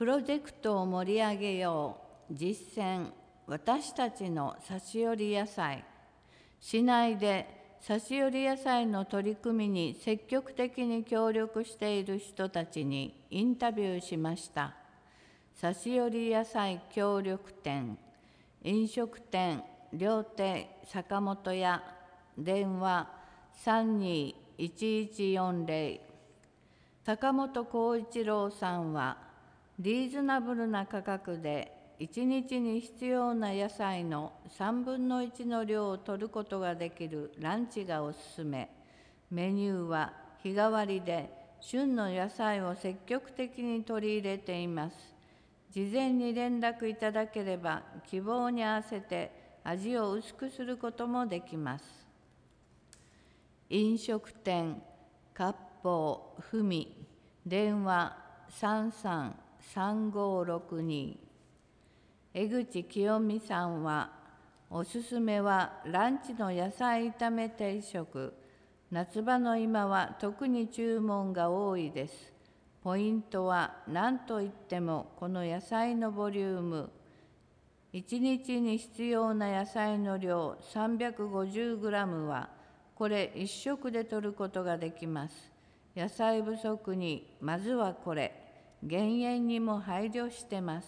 プロジェクトを盛り上げよう。実践、私たちの差し寄り野菜。市内で差し寄り野菜の取り組みに積極的に協力している人たちにインタビューしました。差し寄り野菜協力店、飲食店、料亭坂本屋、電話321140。坂本幸一郎さんは、リーズナブルな価格で1日に必要な野菜の3分の1の量を取ることができるランチがおすすめ。メニューは日替わりで旬の野菜を積極的に取り入れています。事前に連絡いただければ希望に合わせて味を薄くすることもできます。飲食店割烹ふみ、電話333562。江口清美さんは、おすすめはランチの野菜炒め定食。夏場の今は特に注文が多いです。ポイントは何といってもこの野菜のボリューム。1日に必要な野菜の量 350g はこれ1食で摂ることができます。野菜不足にまずはこれ、減塩にも配慮してます。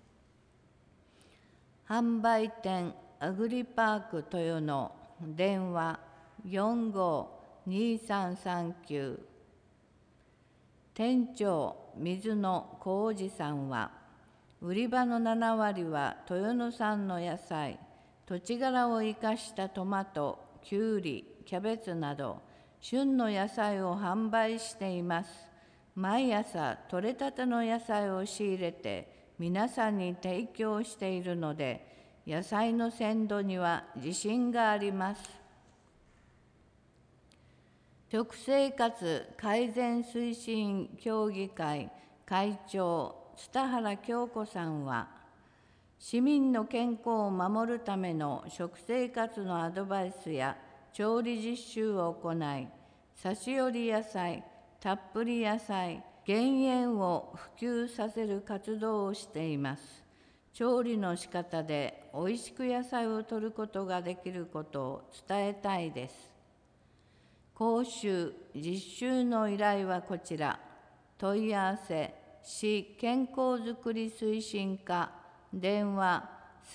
販売店アグリパーク豊野、電話452339。店長水野浩二さんは、売り場の7割は豊野産の野菜、土地柄を生かしたトマト、きゅうり、キャベツなど、旬の野菜を販売しています。毎朝採れたての野菜を仕入れて皆さんに提供しているので、野菜の鮮度には自信があります。食生活改善推進協議会会長蔦原京子さんは、市民の健康を守るための食生活のアドバイスや調理実習を行い、差し寄り野菜、たっぷり野菜、減塩を普及させる活動をしています。調理の仕方でおいしく野菜を摂ることができることを伝えたいです。講習・実習の依頼はこちら。問い合わせ、市健康づくり推進課、電話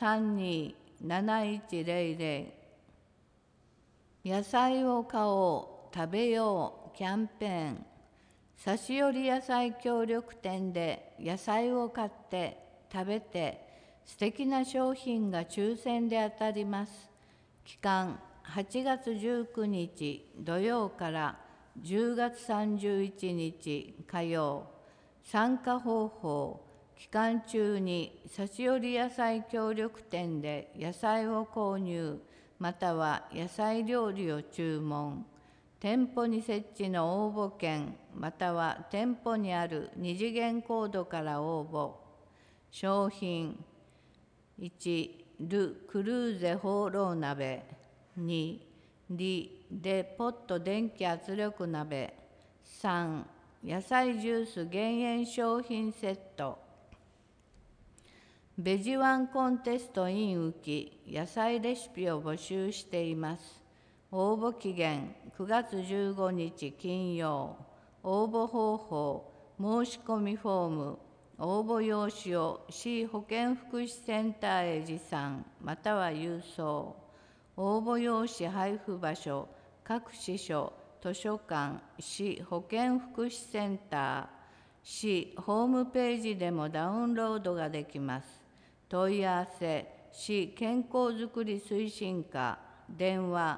327100。野菜を買おう、食べようキャンペーン。差し寄り野菜協力店で野菜を買って食べて素敵な商品が抽選で当たります。期間8月19日土曜から10月31日火曜。参加方法、期間中に差し寄り野菜協力店で野菜を購入、または野菜料理を注文。店舗に設置の応募券、または店舗にある二次元コードから応募。商品1、ル・クルーゼホーロー鍋。2、リ・デ・ポット電気圧力鍋。3、野菜ジュース減塩商品セット。ベジワンコンテスト in 浮き野菜レシピを募集しています。応募期限9月15日金曜。応募方法、申し込みフォーム、応募用紙を市保健福祉センターへ持参、または郵送。応募用紙配布場所、各支所、図書館、市保健福祉センター、市ホームページでもダウンロードができます。問い合わせ、市健康づくり推進課、電話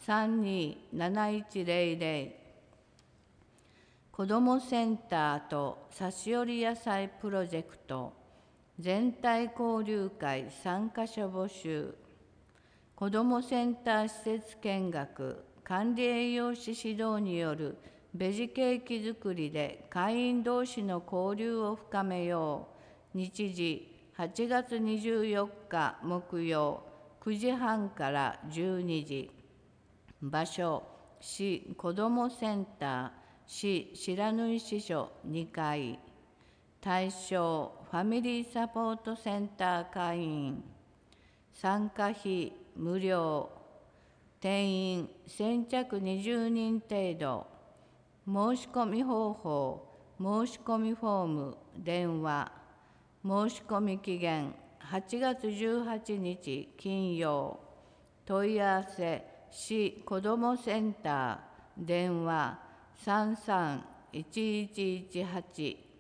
327100。子どもセンターと差し寄り野菜プロジェクト、全体交流会参加者募集。子どもセンター施設見学、管理栄養士指導によるベジケーキ作りで会員同士の交流を深めよう。日時8月24日木曜9時半から12時。場所、市子どもセンター、市白縫支所2階。対象、 ファミリーサポートセンター会員、参加費無料、定員先着20人程度、申し込み方法、申し込みフォーム、電話、申し込み期限8月18日金曜、問い合わせ市子どもセンター、電話33-1118